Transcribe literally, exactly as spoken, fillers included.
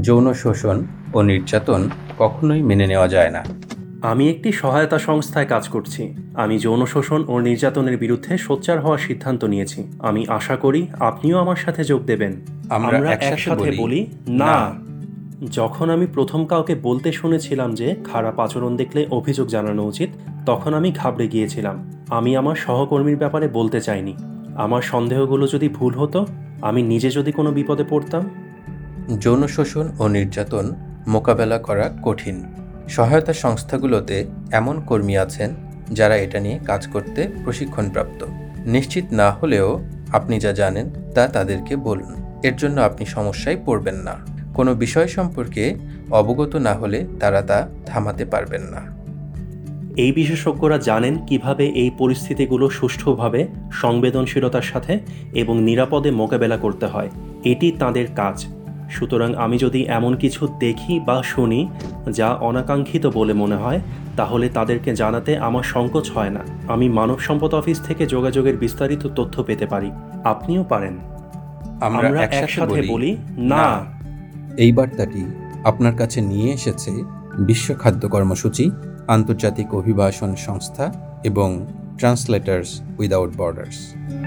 যৌন শোষণ ও নির্যাতন কখনোই মেনে নেওয়া যায় না। আমি একটি সহায়তা সংস্থায় কাজ করছি। আমি যৌন শোষণ ও নির্যাতনের বিরুদ্ধে সোচ্চার হওয়ার সিদ্ধান্ত নিয়েছি। আমি আশা করি আপনিও আমার সাথে যোগ দেবেন। আমরা একসাথে বলি, না। না। যখন আমি প্রথম কাউকে বলতে শুনেছিলাম যে খারাপ আচরণ দেখলে অভিযোগ জানানো উচিত, তখন আমি ঘাবড়ে গিয়েছিলাম। আমি আমার সহকর্মীর ব্যাপারে বলতে চাইনি। আমার সন্দেহগুলো যদি ভুল হতো, আমি নিজে যদি কোনো বিপদে পড়তাম। যৌন শোষণ ও নির্যাতন মোকাবেলা করা কঠিন। সহায়তা সংস্থাগুলোতে এমন কর্মী আছেন যারা এটা নিয়ে কাজ করতে প্রশিক্ষণপ্রাপ্ত। নিশ্চিত না হলেও আপনি যা জানেন তা তাদেরকে বলুন। এর জন্য আপনি সমস্যায় পড়বেন না। কোনো বিষয় সম্পর্কে অবগত না হলে তারা তা থামাতে পারবেন না। এই বিশেষজ্ঞরা জানেন কিভাবে এই পরিস্থিতিগুলো সুষ্ঠুভাবে, সংবেদনশীলতার সাথে এবং নিরাপদে মোকাবেলা করতে হয়। এটি তাদের কাজ। সুতরাং আমি যদি এমন কিছু দেখি বা শুনি যা অনাকাঙ্ক্ষিত বলে মনে হয়, তাহলে তাদেরকে জানাতে আমার সংকোচ হয় না। আমি মানব সম্পদ অফিস থেকে যোগাযোগের বিস্তারিত তথ্য পেতে পারি। আপনিও পারেন। আমরা একসাথে বলি, না। এই বার্তাটি আপনার কাছে নিয়ে এসেছে বিশ্ব খাদ্য কর্মসূচি, আন্তর্জাতিক অভিবাসন সংস্থা এবং ট্রান্সলেটার্স উইদাউট বর্ডার্স।